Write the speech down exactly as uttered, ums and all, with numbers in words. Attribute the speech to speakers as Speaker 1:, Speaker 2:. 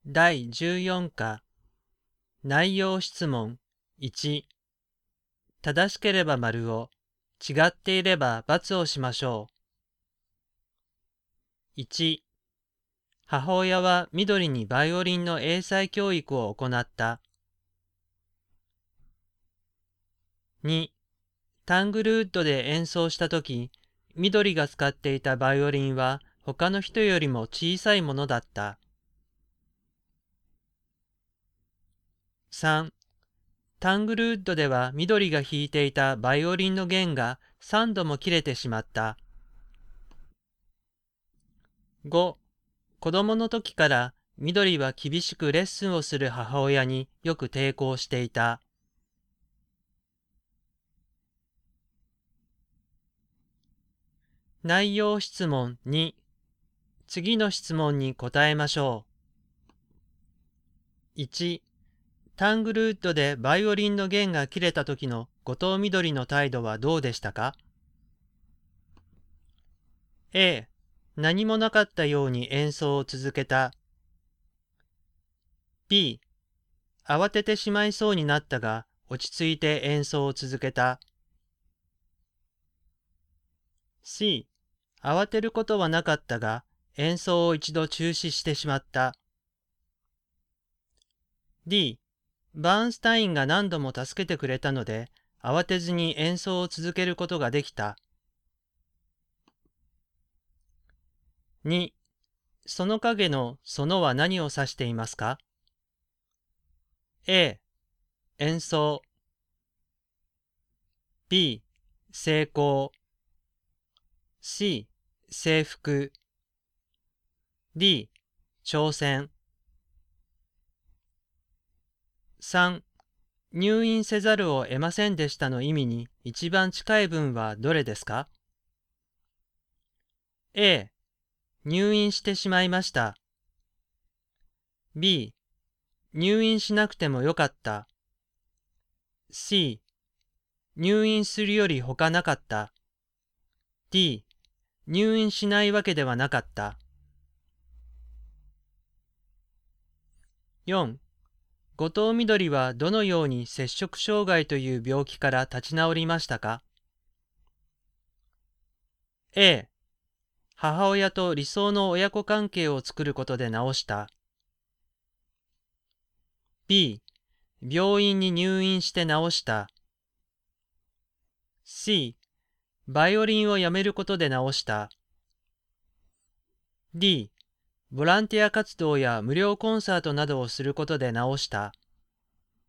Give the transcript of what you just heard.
Speaker 1: だいじゅうよん課内容質問いち。正しければ丸を、違っていれば×をしましょう。いち。母親は緑にバイオリンの英才教育を行った。に。タングルウッドで演奏したとき、緑が使っていたバイオリンは他の人よりも小さいものだった。さん。タングルウッドでは緑が弾いていたバイオリンの弦がさんども切れてしまった。ご. 子供の時から緑は厳しくレッスンをする母親によく抵抗していた。内容質問に。次の質問に答えましょう。いち. タングルウッドでバイオリンの弦が切れた時の後藤みどりの態度はどうでしたか？ A. 何もなかったように演奏を続けた。B. 慌ててしまいそうになったが落ち着いて演奏を続けた。C. 慌てることはなかったが演奏を一度中止してしまった。D. バーンスタインが何度も助けてくれたので慌てずに演奏を続けることができた。に. その影のそのは何を指していますか？ A. 演奏 B. 成功 C. 征服 D. 挑戦。さん. 入院せざるを得ませんでしたの意味に一番近い文はどれですか？ A. 入院してしまいました。B. 入院しなくてもよかった。C. 入院するより他なかった。D. 入院しないわけではなかった。よん. 後藤みどりはどのように摂食障害という病気から立ち直りましたか？ A. 母親と理想の親子関係を作ることで治した。B. 病院に入院して治した。C. バイオリンをやめることで治した。D. ボランティア活動や無料コンサートなどをすることで治した。